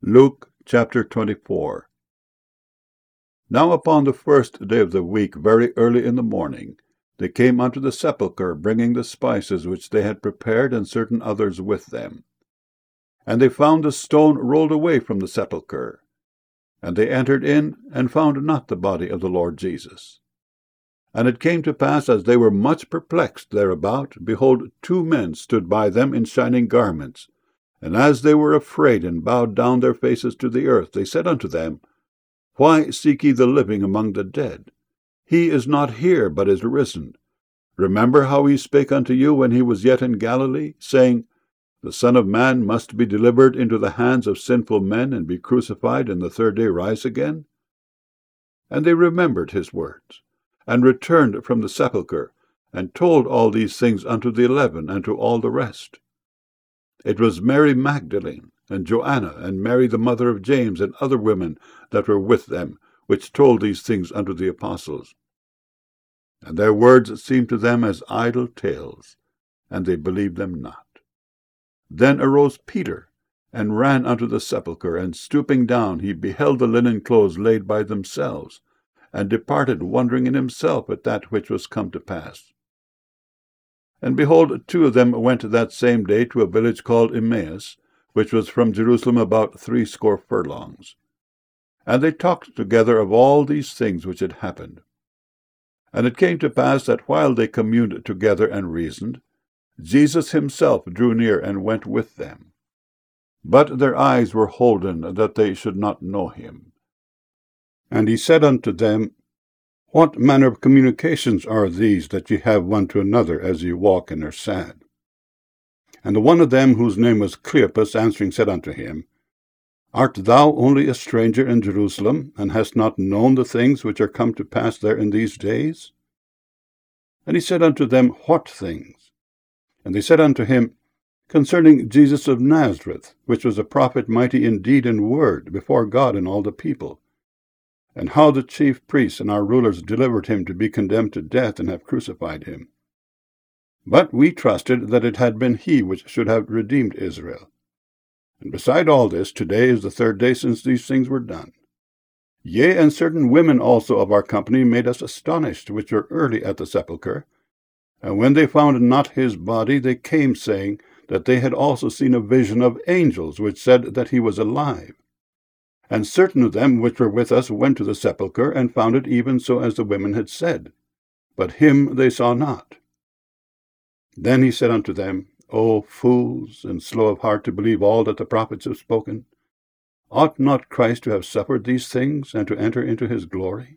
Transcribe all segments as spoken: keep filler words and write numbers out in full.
Luke chapter twenty-four. Now upon the first day of the week, very early in the morning, they came unto the sepulchre, bringing the spices which they had prepared, and certain others with them. And they found the stone rolled away from the sepulchre. And they entered in, and found not the body of the Lord Jesus. And it came to pass, as they were much perplexed thereabout, behold, two men stood by them in shining garments. And as they were afraid, and bowed down their faces to the earth, they said unto them, Why seek ye the living among the dead? He is not here, but is risen. Remember how he spake unto you when he was yet in Galilee, saying, The Son of Man must be delivered into the hands of sinful men, and be crucified, and the third day rise again? And they remembered his words, and returned from the sepulchre, and told all these things unto the eleven, and to all the rest. It was Mary Magdalene, and Joanna, and Mary the mother of James, and other women that were with them, which told these things unto the apostles. And their words seemed to them as idle tales, and they believed them not. Then arose Peter, and ran unto the sepulchre, and stooping down, he beheld the linen clothes laid by themselves, and departed, wondering in himself at that which was come to pass. And behold, two of them went that same day to a village called Emmaus, which was from Jerusalem about threescore furlongs. And they talked together of all these things which had happened. And it came to pass that while they communed together and reasoned, Jesus himself drew near and went with them. But their eyes were holden, that they should not know him. And he said unto them, What manner of communications are these that ye have one to another as ye walk and are sad? And the one of them, whose name was Cleopas, answering said unto him, Art thou only a stranger in Jerusalem, and hast not known the things which are come to pass there in these days? And he said unto them, What things? And they said unto him, Concerning Jesus of Nazareth, which was a prophet mighty in deed and word before God and all the people, and how the chief priests and our rulers delivered him to be condemned to death, and have crucified him. But we trusted that it had been he which should have redeemed Israel. And beside all this, today is the third day since these things were done. Yea, and certain women also of our company made us astonished, which were early at the sepulchre. And when they found not his body, they came, saying that they had also seen a vision of angels, which said that he was alive. And certain of them which were with us went to the sepulchre, and found it even so as the women had said. But him they saw not. Then he said unto them, O fools, and slow of heart to believe all that the prophets have spoken, ought not Christ to have suffered these things, and to enter into his glory?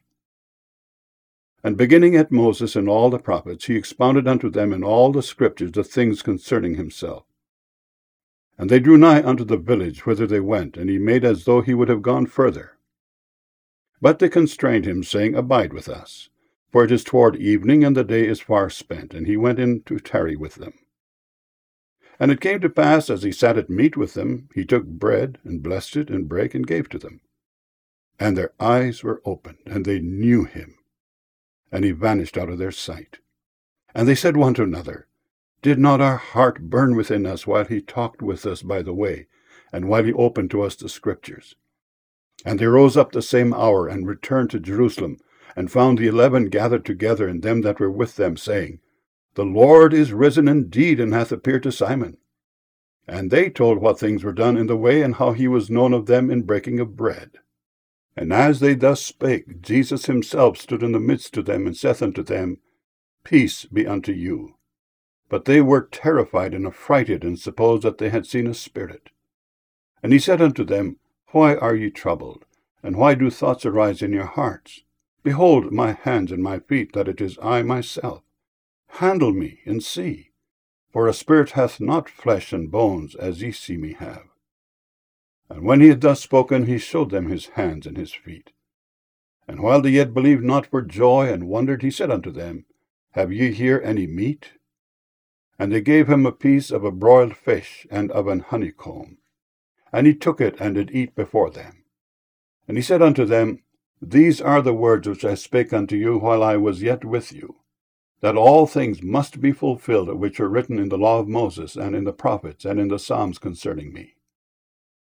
And beginning at Moses and all the prophets, he expounded unto them in all the scriptures the things concerning himself. And they drew nigh unto the village whither they went, and he made as though he would have gone further. But they constrained him, saying, Abide with us, for it is toward evening, and the day is far spent. And he went in to tarry with them. And it came to pass, as he sat at meat with them, he took bread, and blessed it, and brake, and gave to them. And their eyes were opened, and they knew him. And he vanished out of their sight. And they said one to another, Did not our heart burn within us while he talked with us by the way, and while he opened to us the Scriptures? And they rose up the same hour, and returned to Jerusalem, and found the eleven gathered together, and them that were with them, saying, The Lord is risen indeed, and hath appeared to Simon. And they told what things were done in the way, and how he was known of them in breaking of bread. And as they thus spake, Jesus himself stood in the midst of them, and saith unto them, Peace be unto you. But they were terrified and affrighted, and supposed that they had seen a spirit. And he said unto them, Why are ye troubled? And why do thoughts arise in your hearts? Behold my hands and my feet, that it is I myself. Handle me, and see. For a spirit hath not flesh and bones, as ye see me have. And when he had thus spoken, he showed them his hands and his feet. And while they yet believed not for joy, and wondered, he said unto them, Have ye here any meat? And they gave him a piece of a broiled fish, and of an honeycomb. And he took it, and did eat before them. And he said unto them, These are the words which I spake unto you while I was yet with you, that all things must be fulfilled which are written in the law of Moses, and in the prophets, and in the Psalms concerning me.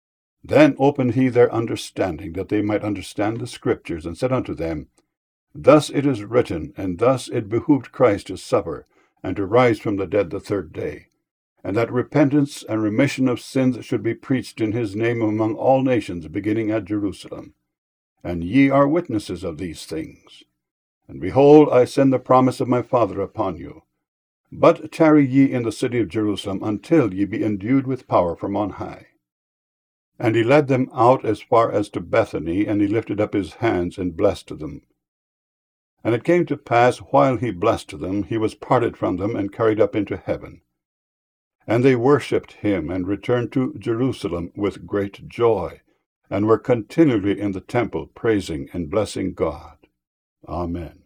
Then opened he their understanding, that they might understand the Scriptures, and said unto them, Thus it is written, and thus it behooved Christ to suffer, and to rise from the dead the third day, and that repentance and remission of sins should be preached in his name among all nations, beginning at Jerusalem. And ye are witnesses of these things. And behold, I send the promise of my Father upon you. But tarry ye in the city of Jerusalem, until ye be endued with power from on high. And he led them out as far as to Bethany, and he lifted up his hands and blessed them. And it came to pass, while he blessed them, he was parted from them, and carried up into heaven. And they worshipped him, and returned to Jerusalem with great joy, and were continually in the temple, praising and blessing God. Amen.